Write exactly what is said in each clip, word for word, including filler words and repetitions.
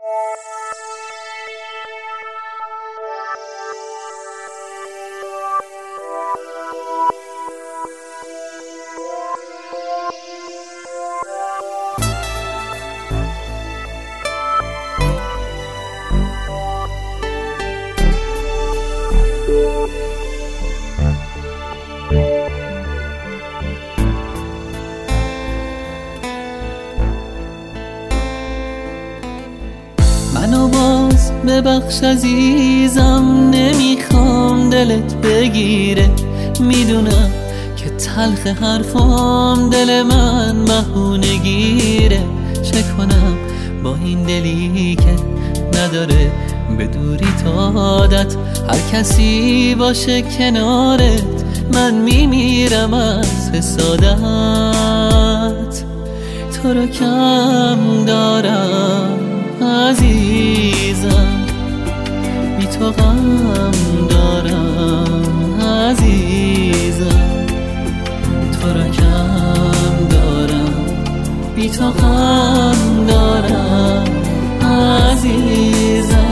منو باز ببخش عزیزم، نمیخوام دلت بگیره. میدونم که تلخ حرفام دل من بهونه گیره. چه کنم با این دلی که نداره به دوری تا عادت، هر کسی باشه کنارت من میمیرم از حسادت. تو رو کم دارم عزیزم، بی تو غم دارم عزیزم. تو رو کم دارم، بی تو غم دارم عزیزم.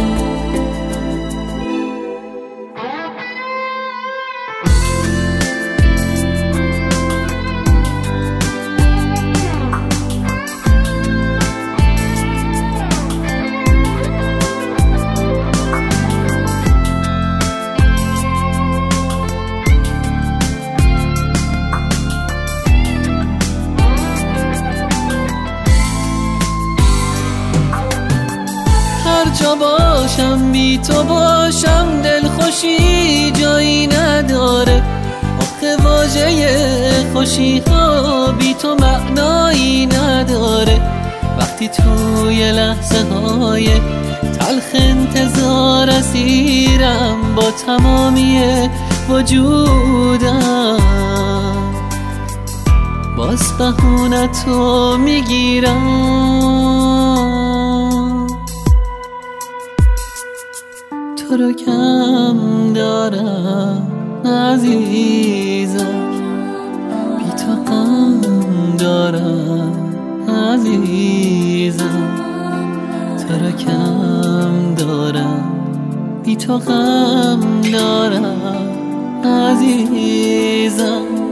جا باشم بی تو باشم دلخوشی جایی نداره. آخه واژه خوشی ها بی تو معنایی نداره. وقتی توی لحظه های تلخ انتظار اسیرم با تمامی وجودم، باز بهونه تو میگیرم. تو رو کم دارم عزیزم، بی تو غم دارم عزیزم. تو رو کم دارم، بی تو غم دارم عزیزم.